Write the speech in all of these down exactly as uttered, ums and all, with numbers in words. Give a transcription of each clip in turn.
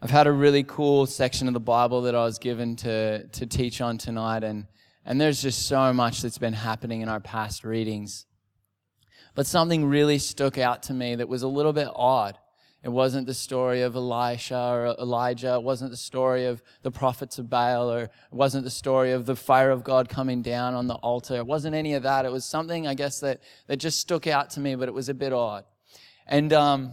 I've had a really cool section of the Bible that I was given to to teach on tonight, and and there's just so much that's been happening in our past readings. But something really stuck out to me that was a little bit odd. It wasn't the story of Elisha or Elijah. It wasn't the story of the prophets of Baal, or it wasn't the story of the fire of God coming down on the altar. It wasn't any of that. It was something, I guess, that, that just stuck out to me, but it was a bit odd. And um,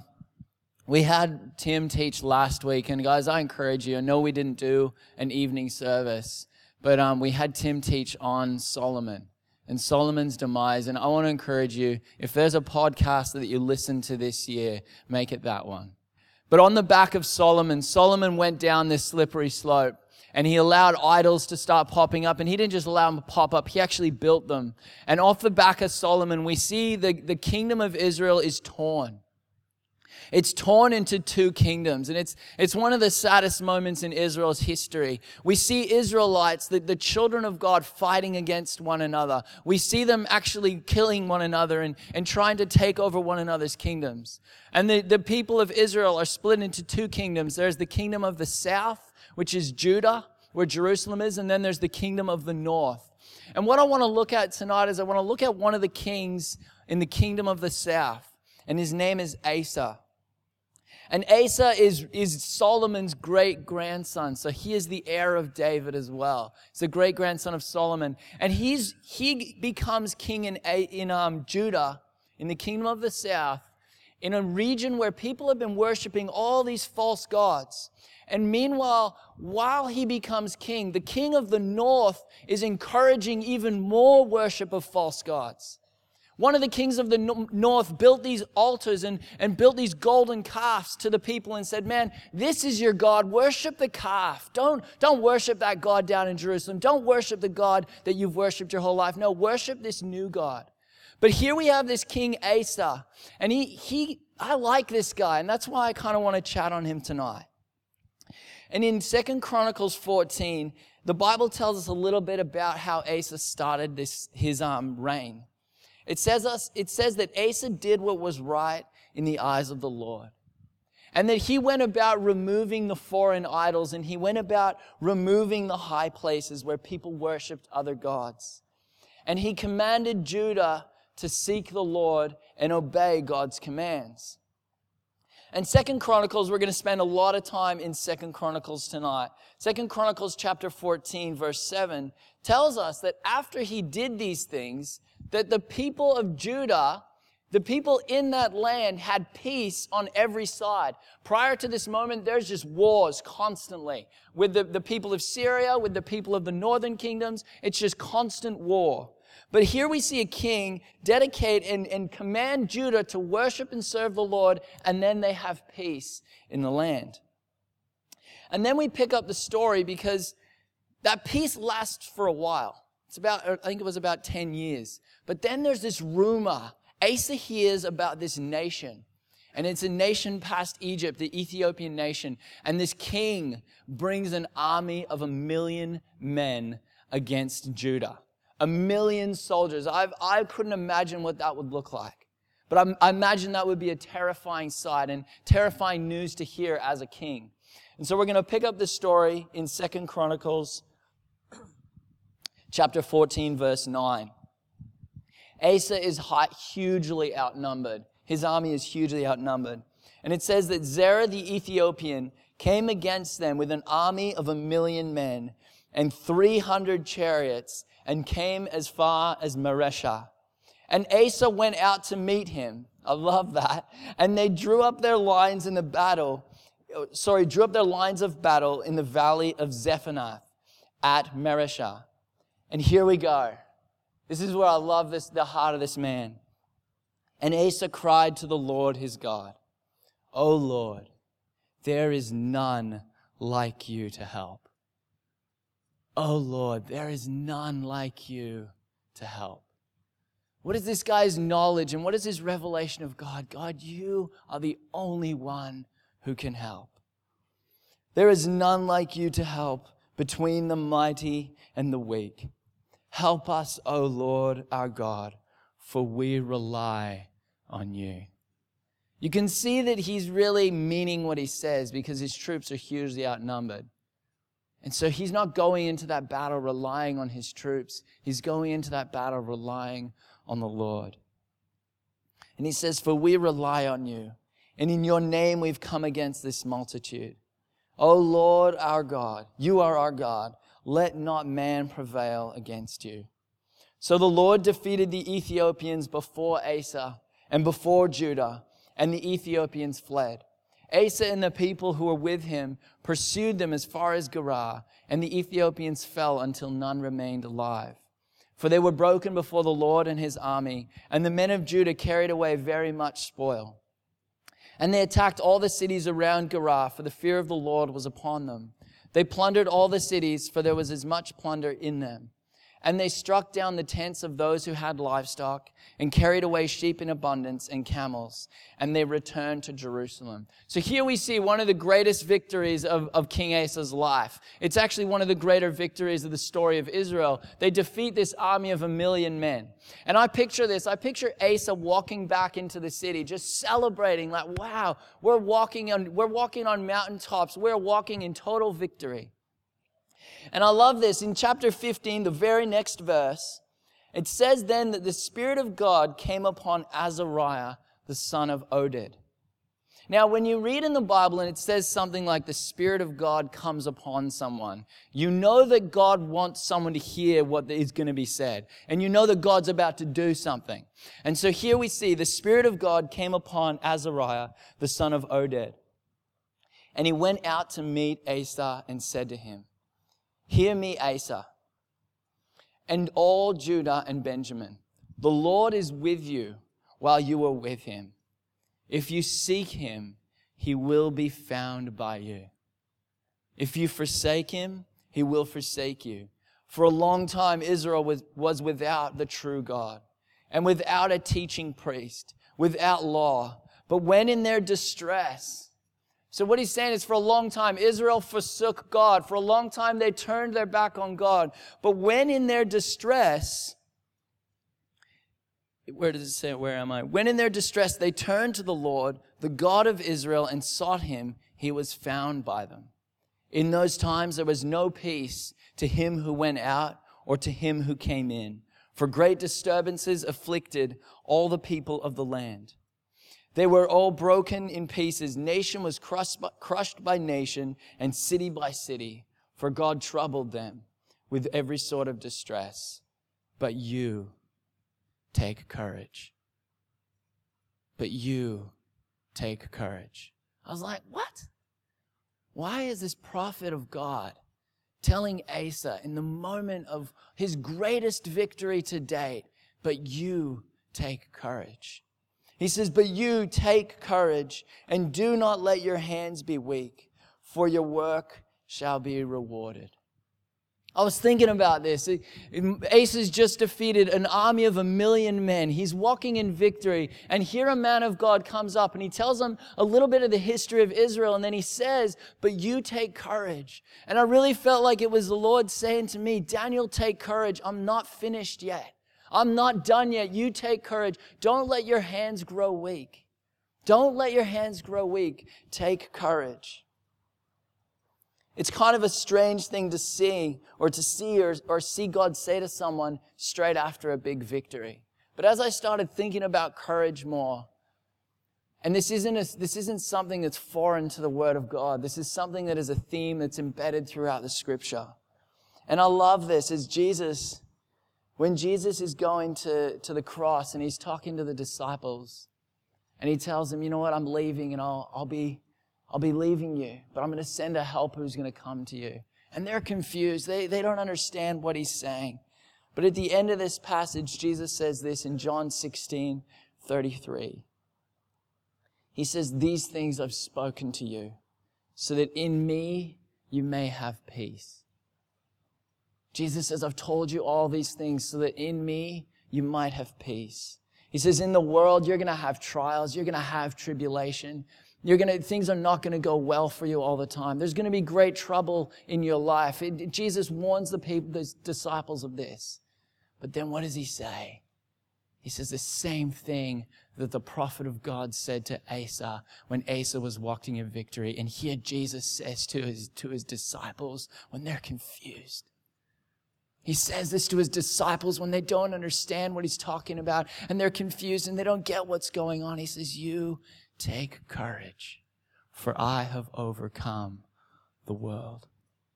we had Tim teach last week, and guys, I encourage you. I know we didn't do an evening service, but um, we had Tim teach on Solomon and Solomon's demise. And I want to encourage you, if there's a podcast that you listen to this year, make it that one. But on the back of Solomon, Solomon went down this slippery slope, and he allowed idols to start popping up. And he didn't just allow them to pop up, he actually built them. And off the back of Solomon, we see the, the kingdom of Israel is torn. It's torn into two kingdoms, and it's it's one of the saddest moments in Israel's history. We see Israelites, the, the children of God, fighting against one another. We see them actually killing one another and, and trying to take over one another's kingdoms. And the, the people of Israel are split into two kingdoms. There's the kingdom of the south, which is Judah, where Jerusalem is, and then there's the kingdom of the north. And what I want to look at tonight is I want to look at one of the kings in the kingdom of the south, and his name is Asa. And Asa is, is Solomon's great-grandson. So he is the heir of David as well. He's the great-grandson of Solomon. And he's he becomes king in, in um, Judah, in the kingdom of the south, in a region where people have been worshiping all these false gods. And meanwhile, while he becomes king, the king of the north is encouraging even more worship of false gods. One of the kings of the north built these altars and, and built these golden calves to the people and said, man, this is your God. Worship the calf. Don't, don't worship that God down in Jerusalem. Don't worship the God that you've worshipped your whole life. No, worship this new God. But here we have this King Asa, and he, he, I like this guy, and that's why I kind of want to chat on him tonight. And in Second Chronicles fourteen, the Bible tells us a little bit about how Asa started this his um, reign. It says us. It says that Asa did what was right in the eyes of the Lord, and that he went about removing the foreign idols, and he went about removing the high places where people worshipped other gods. And he commanded Judah to seek the Lord and obey God's commands. And Second Chronicles, we're going to spend a lot of time in Second Chronicles tonight. Second Chronicles chapter fourteen, verse seven, tells us that after he did these things, that the people of Judah, the people in that land, had peace on every side. Prior to this moment, there's just wars constantly. With the, the people of Syria, with the people of the northern kingdoms, it's just constant war. But here we see a king dedicate and, and command Judah to worship and serve the Lord, and then they have peace in the land. And then we pick up the story because that peace lasts for a while. It's about, I think it was about ten years. But then there's this rumor. Asa hears about this nation. And it's a nation past Egypt, the Ethiopian nation. And this king brings an army of a million men against Judah. A million soldiers. I've, I couldn't imagine what that would look like. But I, I imagine that would be a terrifying sight and terrifying news to hear as a king. And so we're going to pick up this story in Second Chronicles chapter fourteen, verse nine. Asa is high, hugely outnumbered. His army is hugely outnumbered. And it says that Zerah the Ethiopian came against them with an army of a million men and three hundred chariots, and came as far as Mareshah. And Asa went out to meet him. I love that. And they drew up their lines in the battle, sorry, drew up their lines of battle in the valley of Zephanath at Mareshah. And here we go. This is where I love this, the heart of this man. And Asa cried to the Lord his God, O Lord, there is none like you to help. O Lord, there is none like you to help. What is this guy's knowledge and what is his revelation of God? God, you are the only one who can help. There is none like you to help between the mighty and the weak. Help us, O Lord, our God, for we rely on you. You can see that he's really meaning what he says because his troops are hugely outnumbered. And so he's not going into that battle relying on his troops. He's going into that battle relying on the Lord. And he says, for we rely on you, and in your name we've come against this multitude. O Lord our God, you are our God. Let not man prevail against you. So the Lord defeated the Ethiopians before Asa and before Judah, and the Ethiopians fled. Asa and the people who were with him pursued them as far as Gerar, and the Ethiopians fell until none remained alive. For they were broken before the Lord and his army, and the men of Judah carried away very much spoil. And they attacked all the cities around Gerar, for the fear of the Lord was upon them. They plundered all the cities, for there was as much plunder in them. And they struck down the tents of those who had livestock and carried away sheep in abundance and camels. And they returned to Jerusalem. So here we see one of the greatest victories of, of King Asa's life. It's actually one of the greater victories of the story of Israel. They defeat this army of a million men. And I picture this. I picture Asa walking back into the city, just celebrating like, wow, we're walking on, we're walking on mountaintops. We're walking in total victory. And I love this. In chapter fifteen, the very next verse, it says then that the Spirit of God came upon Azariah, the son of Oded. Now, when you read in the Bible and it says something like the Spirit of God comes upon someone, you know that God wants someone to hear what is going to be said. And you know that God's about to do something. And so here we see the Spirit of God came upon Azariah, the son of Oded. And he went out to meet Asa and said to him, hear me, Asa, and all Judah and Benjamin. The Lord is with you while you are with him. If you seek him, he will be found by you. If you forsake him, he will forsake you. For a long time, Israel was, was without the true God and without a teaching priest, without law. But when in their distress, so what he's saying is for a long time, Israel forsook God. For a long time, they turned their back on God. But when in their distress, where does it say, where am I? When in their distress, they turned to the Lord, the God of Israel, and sought him, he was found by them. In those times, there was no peace to him who went out or to him who came in. For great disturbances afflicted all the people of the land. They were all broken in pieces. Nation was crushed by, crushed by nation and city by city, for God troubled them with every sort of distress. But you take courage. But you take courage. I was like, what? Why is this prophet of God telling Asa in the moment of his greatest victory to date, but you take courage? He says, but you take courage and do not let your hands be weak, for your work shall be rewarded. I was thinking about this. Asa's just defeated an army of a million men. He's walking in victory. And here a man of God comes up and he tells them a little bit of the history of Israel. And then he says, but you take courage. And I really felt like it was the Lord saying to me, Daniel, take courage. I'm not finished yet. I'm not done yet. You take courage. Don't let your hands grow weak. Don't let your hands grow weak. Take courage. It's kind of a strange thing to see or to see or, or see God say to someone straight after a big victory. But as I started thinking about courage more, and this isn't, a, this isn't something that's foreign to the Word of God. This is something that is a theme that's embedded throughout the Scripture. And I love this as Jesus... When Jesus is going to, to the cross and he's talking to the disciples and he tells them, you know what, I'm leaving and I'll, I'll be, I'll be leaving you, but I'm going to send a helper who's going to come to you. And they're confused. They, they don't understand what he's saying. But at the end of this passage, Jesus says this in John sixteen thirty-three. He says, these things I've spoken to you so that in me you may have peace. Jesus says, I've told you all these things so that in me you might have peace. He says, in the world, you're going to have trials. You're going to have tribulation. You're going to, things are not going to go well for you all the time. There's going to be great trouble in your life. It, Jesus warns the people, the disciples of this. But then what does he say? He says the same thing that the prophet of God said to Asa when Asa was walking in victory. And here Jesus says to his, to his disciples when they're confused. He says this to his disciples when they don't understand what he's talking about and they're confused and they don't get what's going on. He says, you take courage, for I have overcome the world.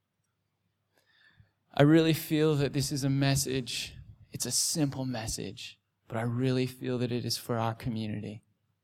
I really feel that this is a message. It's a simple message, but I really feel that it is for our community.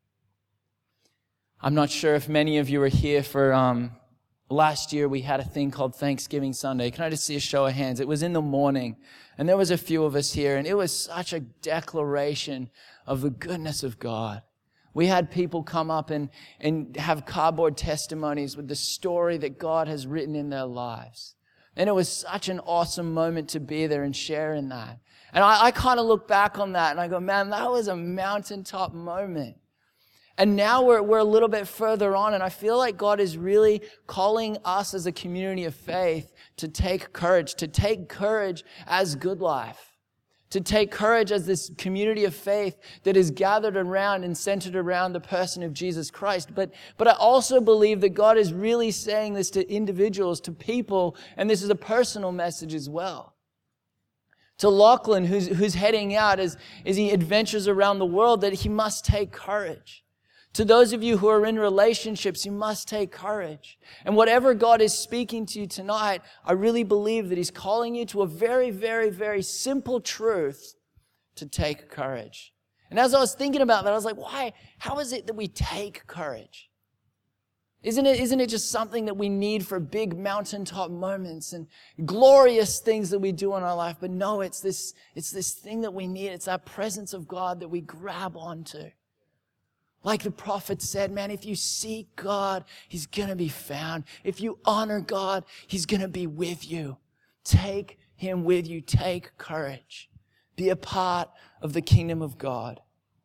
I'm not sure if many of you were here for, um, last year we had a thing called Thanksgiving Sunday. Can I just see a show of hands? It was in the morning, and there was a few of us here, and it was such a declaration of the goodness of God. We had people come up and, and have cardboard testimonies with the story that God has written in their lives. And it was such an awesome moment to be there and share in that. And I, I kind of look back on that and I go, man, that was a mountaintop moment. And now we're, we're a little bit further on, and I feel like God is really calling us as a community of faith to take courage, to take courage as Good Life. To take courage as this community of faith that is gathered around and centered around the person of Jesus Christ. But, but I also believe that God is really saying this to individuals, to people, and this is a personal message as well. To Lachlan, who's, who's heading out as, as he adventures around the world, that he must take courage. To those of you who are in relationships, you must take courage. And whatever God is speaking to you tonight, I really believe that he's calling you to a very, very, very simple truth: to take courage. And as I was thinking about that, I was like, why? How is it that we take courage? Isn't it, isn't it just something that we need for big mountaintop moments and glorious things that we do in our life? But no, it's this, it's this thing that we need. It's that presence of God that we grab onto. Like the prophet said, man, if you seek God, he's going to be found. If you honor God, he's going to be with you. Take him with you. Take courage. Be a part of the kingdom of God.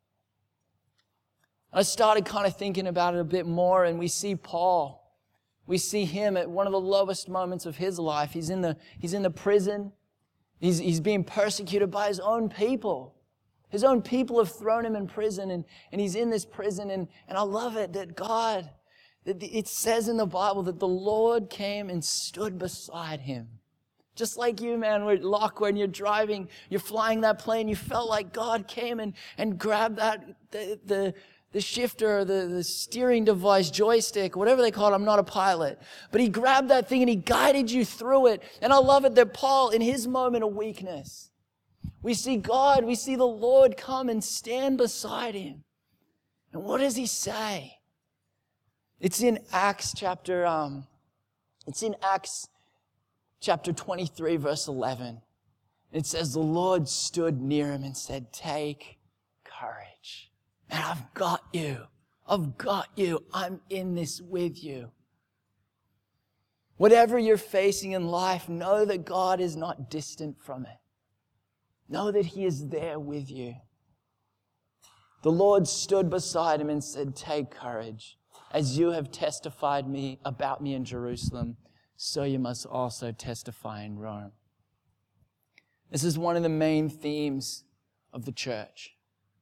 I started kind of thinking about it a bit more, and we see Paul. We see him at one of the lowest moments of his life. He's in the, he's in the prison. He's, he's being persecuted by his own people. His own people have thrown him in prison, and, and he's in this prison, and, and I love it that God, that it says in the Bible that the Lord came and stood beside him. Just like you, man, with Locke, when you're driving, you're flying that plane, you felt like God came and, and grabbed that, the, the, the shifter, the, the steering device, joystick, whatever they call it. I'm not a pilot. But he grabbed that thing and he guided you through it. And I love it that Paul, in his moment of weakness, we see God, we see the Lord come and stand beside him. And what does he say? It's in Acts chapter, um, it's in Acts chapter twenty-three, verse eleven. It says, the Lord stood near him and said, take courage. Man, I've got you. I've got you. I'm in this with you. Whatever you're facing in life, know that God is not distant from it. Know that he is there with you. The Lord stood beside him and said, take courage. As you have testified me about me in Jerusalem, so you must also testify in Rome. This is one of the main themes of the church.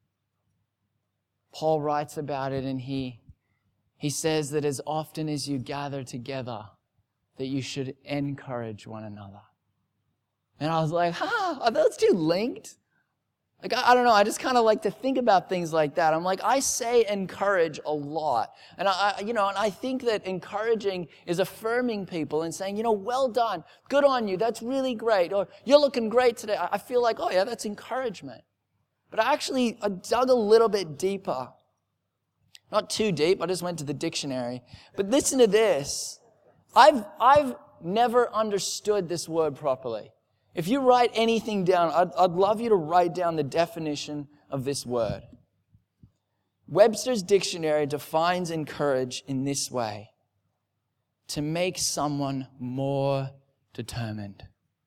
Paul writes about it, and he, he says that as often as you gather together, that you should encourage one another. And I was like, huh, are those two linked? Like, I, I don't know, I just kind of like to think about things like that. I'm like, I say encourage a lot. And I, I, you know, and I think that encouraging is affirming people and saying, you know, well done, good on you, that's really great. Or you're looking great today. I, I feel like, oh yeah, that's encouragement. But I actually I dug a little bit deeper. Not too deep, I just went to the dictionary. But listen to this. I've, I've never understood this word properly. If you write anything down, I'd, I'd love you to write down the definition of this word. Webster's dictionary defines encourage in this way: to make someone more determined.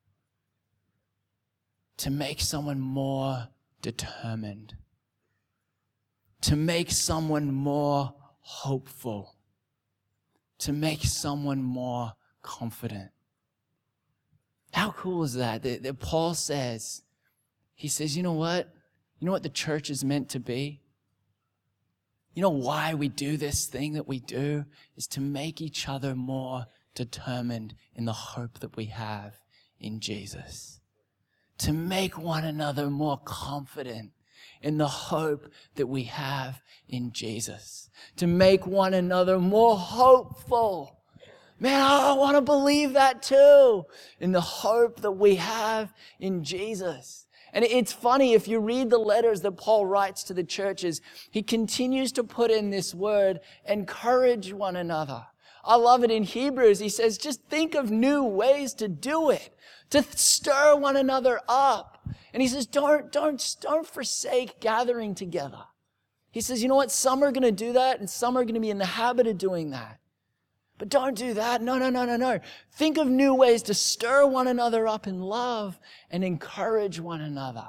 To make someone more determined. To make someone more hopeful. To make someone more confident. How cool is that? that? That Paul says, he says, you know what? You know what the church is meant to be? You know why we do this thing that we do is to make each other more determined in the hope that we have in Jesus. To make one another more confident in the hope that we have in Jesus. To make one another more hopeful. Man, I want to believe that too. In the hope that we have in Jesus. And it's funny, if you read the letters that Paul writes to the churches, he continues to put in this word, encourage one another. I love it in Hebrews. He says, just think of new ways to do it, to stir one another up. And he says, don't, don't, don't forsake gathering together. He says, you know what? Some are going to do that and some are going to be in the habit of doing that. But don't do that. No, no, no, no, no. Think of new ways to stir one another up in love and encourage one another.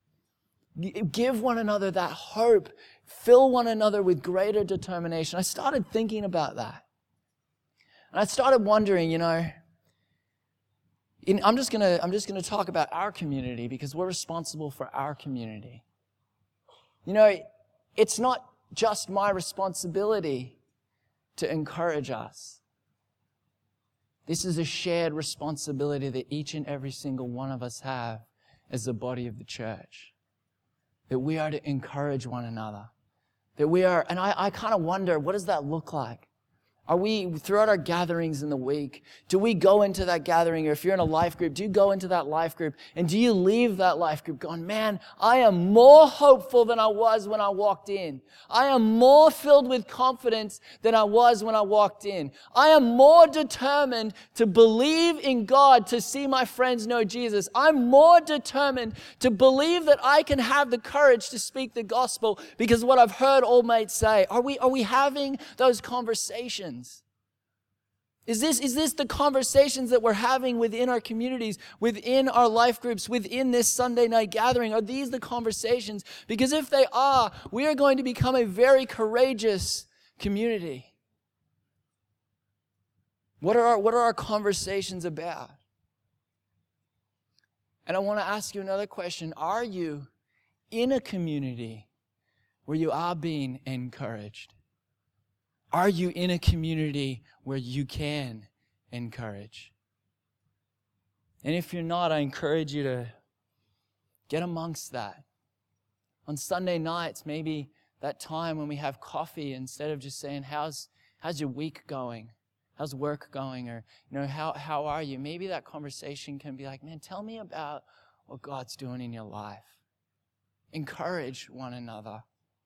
Give one another that hope. Fill one another with greater determination. I started thinking about that. And I started wondering, you know, in, I'm just gonna I'm just gonna talk about our community because we're responsible for our community. You know, it's not just my responsibility to encourage us. This is a shared responsibility that each and every single one of us have as the body of the church. That we are to encourage one another. That we are, and I, I kind of wonder, what does that look like? Are we, throughout our gatherings in the week, do we go into that gathering, or if you're in a life group, do you go into that life group and do you leave that life group going, man, I am more hopeful than I was when I walked in. I am more filled with confidence than I was when I walked in. I am more determined to believe in God to see my friends know Jesus. I'm more determined to believe that I can have the courage to speak the gospel because of what I've heard all mates say. Are we, are we having those conversations? Is this, is this the conversations that we're having within our communities, within our life groups, within this Sunday night gathering? Are these the conversations? Because if they are, we are going to become a very courageous community. What are our, what are our conversations about? And I want to ask you another question. Are you in a community where you are being encouraged? Are you in a community where you can encourage? And if you're not, I encourage you to get amongst that. On Sunday nights, maybe that time when we have coffee, instead of just saying, how's, how's your week going? How's work going? Or, you know, how, how are you? Maybe that conversation can be like, man, tell me about what God's doing in your life. Encourage one another.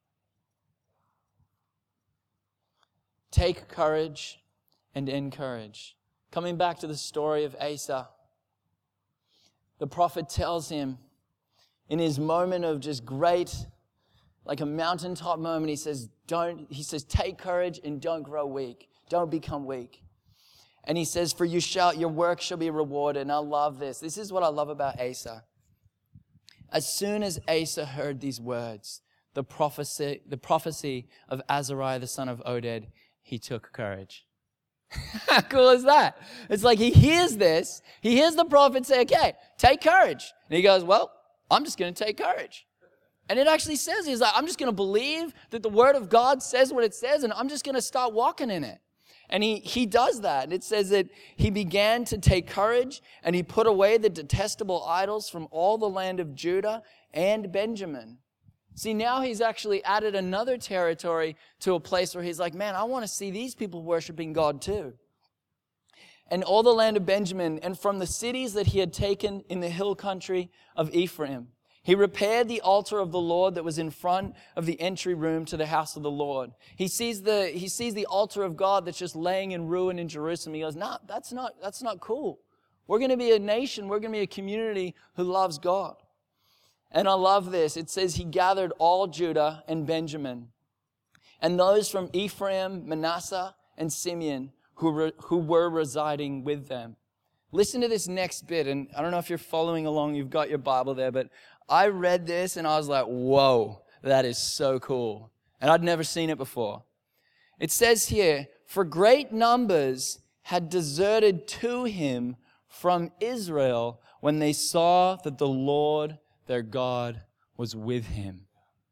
Take courage and encourage. Coming back to the story of Asa, the prophet tells him in his moment of just great, like a mountaintop moment, he says, don't, he says, take courage and don't grow weak. Don't become weak. And he says, for you shall, your work shall be rewarded. And I love this. This is what I love about Asa. As soon as Asa heard these words, the prophecy, the prophecy of Azariah, the son of Oded, he took courage. How cool is that? It's like he hears this. He hears the prophet say, okay, take courage. And he goes, well, I'm just going to take courage. And it actually says, he's like, I'm just going to believe that the word of God says what it says, and I'm just going to start walking in it. And he, he does that. And it says that he began to take courage, and he put away the detestable idols from all the land of Judah and Benjamin. See, now he's actually added another territory to a place where he's like, man, I want to see these people worshiping God too. And all the land of Benjamin, and from the cities that he had taken in the hill country of Ephraim, he repaired the altar of the Lord that was in front of the entry room to the house of the Lord. He sees the, he sees the altar of God that's just laying in ruin in Jerusalem. He goes, nah, that's not, that's not cool. We're going to be a nation. We're going to be a community who loves God. And I love this. It says he gathered all Judah and Benjamin, and those from Ephraim, Manasseh, and Simeon who were, who were residing with them. Listen to this next bit, and I don't know if you're following along, you've got your Bible there, but I read this and I was like, whoa, that is so cool. And I'd never seen it before. It says here, for great numbers had deserted to him from Israel when they saw that the Lord their God was with him.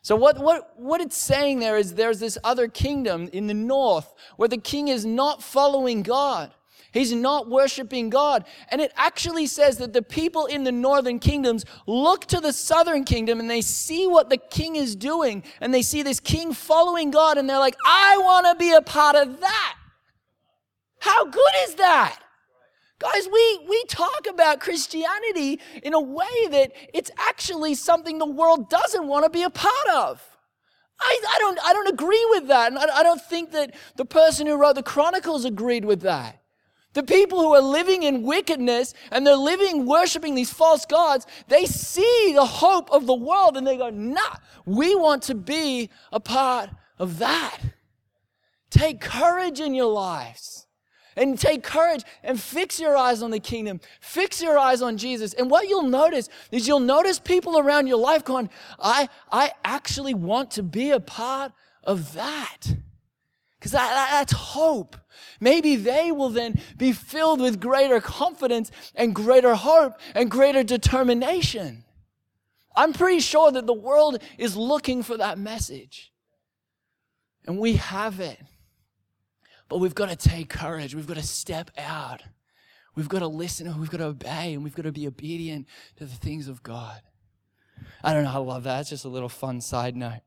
So what, what, what it's saying there is there's this other kingdom in the north where the king is not following God. He's not worshiping God. And it actually says that the people in the northern kingdoms look to the southern kingdom and they see what the king is doing. And they see this king following God and they're like, I want to be a part of that. How good is that? Guys, we, we talk about Christianity in a way that it's actually something the world doesn't want to be a part of. I, I don't I don't agree with that. And I, I don't think that the person who wrote the Chronicles agreed with that. The people who are living in wickedness and they're living worshiping these false gods, they see the hope of the world and they go, nah, we want to be a part of that. Take courage in your lives. And take courage and fix your eyes on the kingdom. Fix your eyes on Jesus. And what you'll notice is you'll notice people around your life going, I, I actually want to be a part of that. Because that, that, that's hope. Maybe they will then be filled with greater confidence and greater hope and greater determination. I'm pretty sure that the world is looking for that message. And we have it. But we've got to take courage. We've got to step out. We've got to listen and we've got to obey and we've got to be obedient to the things of God. I don't know, I love that. It's just a little fun side note.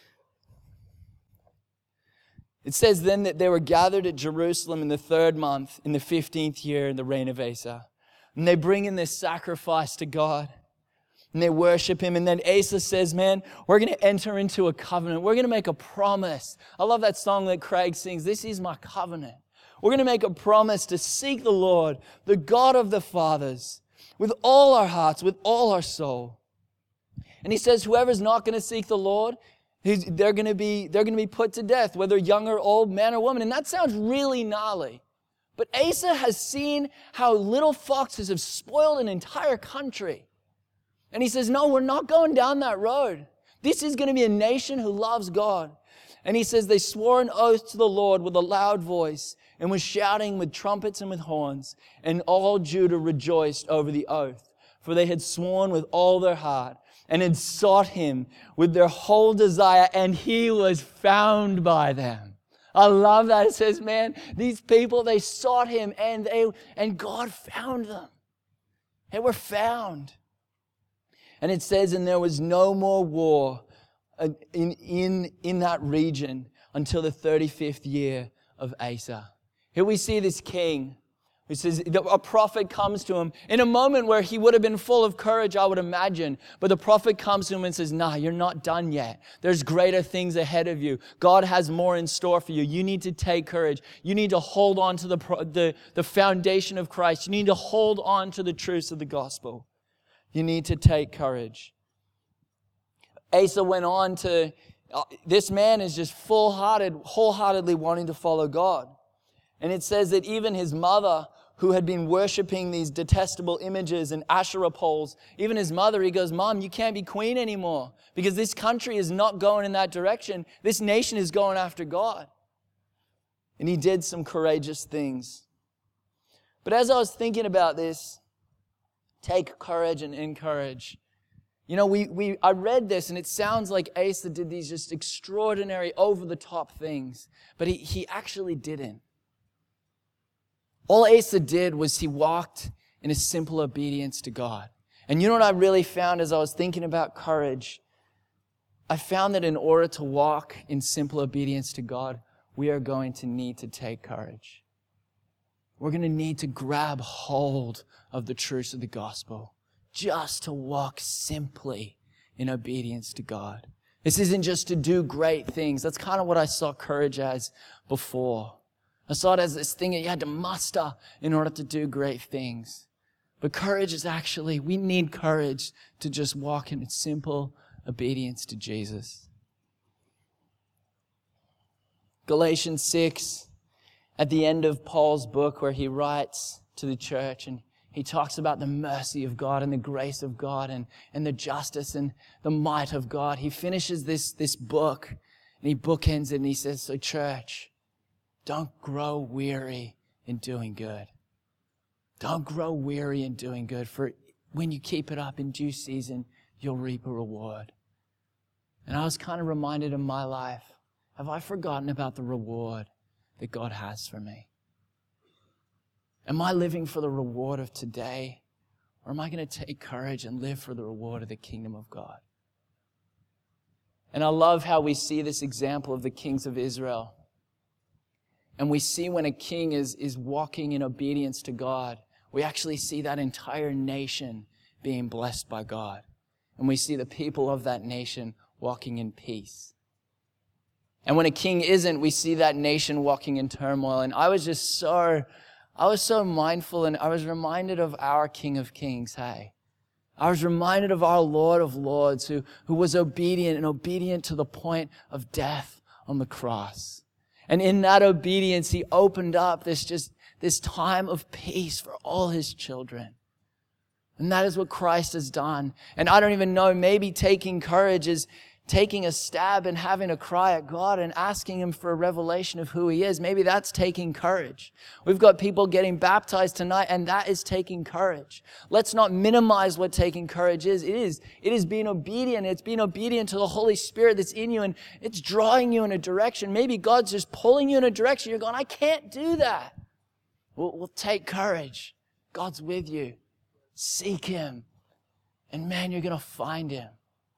It says then that they were gathered at Jerusalem in the third month, in the fifteenth year in the reign of Asa. And they bring in this sacrifice to God. And they worship him. And then Asa says, man, we're going to enter into a covenant. We're going to make a promise. I love that song that Craig sings. This is my covenant. We're going to make a promise to seek the Lord, the God of the fathers, with all our hearts, with all our soul. And he says, whoever's not going to seek the Lord, they're going to be, they're going to be put to death, whether young or old, man or woman. And that sounds really gnarly. But Asa has seen how little foxes have spoiled an entire country. And he says, no, we're not going down that road. This is going to be a nation who loves God. And he says they swore an oath to the Lord with a loud voice and was shouting with trumpets and with horns. And all Judah rejoiced over the oath, for they had sworn with all their heart and had sought him with their whole desire, and he was found by them. I love that. It says, man, these people, they sought him and they and God found them. They were found. And it says, and there was no more war in, in, in that region until the thirty-fifth year of Asa. Here we see this king who says, a prophet comes to him in a moment where he would have been full of courage, I would imagine. But the prophet comes to him and says, nah, you're not done yet. There's greater things ahead of you. God has more in store for you. You need to take courage. You need to hold on to the, the, the foundation of Christ. You need to hold on to the truths of the gospel. You need to take courage. Asa went on to, uh, this man is just full-hearted, wholeheartedly wanting to follow God. And it says that even his mother, who had been worshiping these detestable images and Asherah poles, even his mother, he goes, Mom, you can't be queen anymore because this country is not going in that direction. This nation is going after God. And he did some courageous things. But as I was thinking about this, take courage and encourage. You know, we, we I read this and it sounds like Asa did these just extraordinary, over-the-top things. But he, he actually didn't. All Asa did was he walked in a simple obedience to God. And you know what I really found as I was thinking about courage? I found that in order to walk in simple obedience to God, we are going to need to take courage. We're going to need to grab hold of the truths of the gospel just to walk simply in obedience to God. This isn't just to do great things. That's kind of what I saw courage as before. I saw it as this thing that you had to muster in order to do great things. But courage is actually, we need courage to just walk in simple obedience to Jesus. Galatians six, at the end of Paul's book where he writes to the church and he talks about the mercy of God and the grace of God and, and the justice and the might of God. He finishes this, this book and he bookends it and he says, so church, don't grow weary in doing good. Don't grow weary in doing good, for when you keep it up in due season, you'll reap a reward. And I was kind of reminded in my life, have I forgotten about the reward that God has for me? Am I living for the reward of today? Or am I going to take courage and live for the reward of the kingdom of God? And I love how we see this example of the kings of Israel. And we see when a king is, is walking in obedience to God, we actually see that entire nation being blessed by God. And we see the people of that nation walking in peace. And when a king isn't, we see that nation walking in turmoil. And I was just so, I was so mindful, and I was reminded of our King of Kings, hey. I was reminded of our Lord of Lords who, who was obedient and obedient to the point of death on the cross. And in that obedience, he opened up this just this time of peace for all his children. And that is what Christ has done. And I don't even know, maybe taking courage is taking a stab and having a cry at God and asking him for a revelation of who he is. Maybe that's taking courage. We've got people getting baptized tonight, and that is taking courage. Let's not minimize what taking courage is. It is. It is being obedient. It's being obedient to the Holy Spirit that's in you, and it's drawing you in a direction. Maybe God's just pulling you in a direction. You're going, I can't do that. Well, well take courage. God's with you. Seek him. And man, you're going to find him.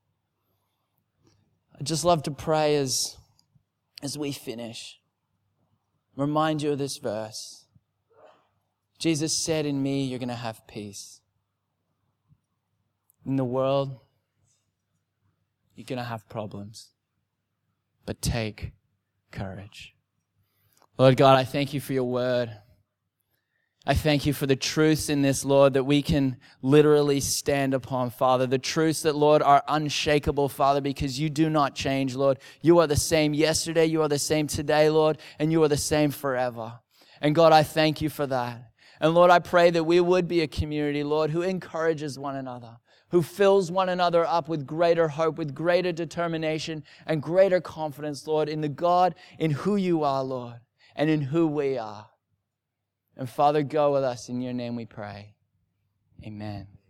I'd just love to pray as, as we finish. Remind you of this verse. Jesus said, in me, you're going to have peace. In the world, you're going to have problems. But take courage. Lord God, I thank you for your word. I thank you for the truths in this, Lord, that we can literally stand upon, Father. The truths that, Lord, are unshakable, Father, because you do not change, Lord. You are the same yesterday, you are the same today, Lord, and you are the same forever. And God, I thank you for that. And Lord, I pray that we would be a community, Lord, who encourages one another, who fills one another up with greater hope, with greater determination and greater confidence, Lord, in the God, in who you are, Lord, and in who we are. And Father, go with us. In your name we pray. Amen.